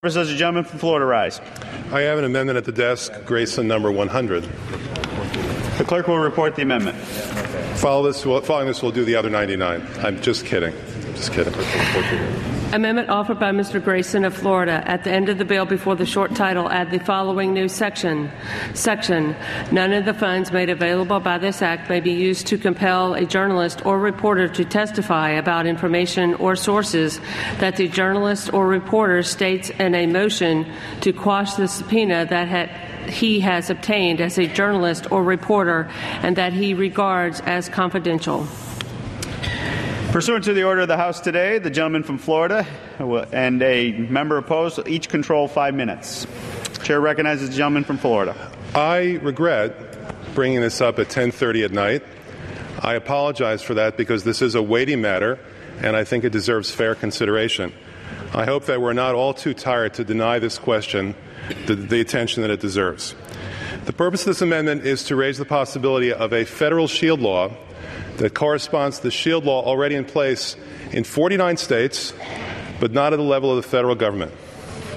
Does the gentleman from Florida rise? I have an amendment at the desk, Grayson number 100. The clerk will report the amendment. Following this, we'll do the other 99. I'm just kidding. Just kidding. Amendment offered by Mr. Grayson of Florida. At the end of the bill, before the short title, add the following new section. None of the funds made available by this act may be used to compel a journalist or reporter to testify about information or sources that the journalist or reporter states in a motion to quash the subpoena that he has obtained as a journalist or reporter and that he regards as confidential. Pursuant to the order of the House today, the gentleman from Florida and a member opposed will each control 5 minutes. Chair recognizes the gentleman from Florida. I regret bringing this up at 10:30 at night. I apologize for that because this is a weighty matter, and I think it deserves fair consideration. I hope that we're not all too tired to deny this question the attention that it deserves. The purpose of this amendment is to raise the possibility of a federal shield law that corresponds to the shield law already in place in 49 states, but not at the level of the federal government.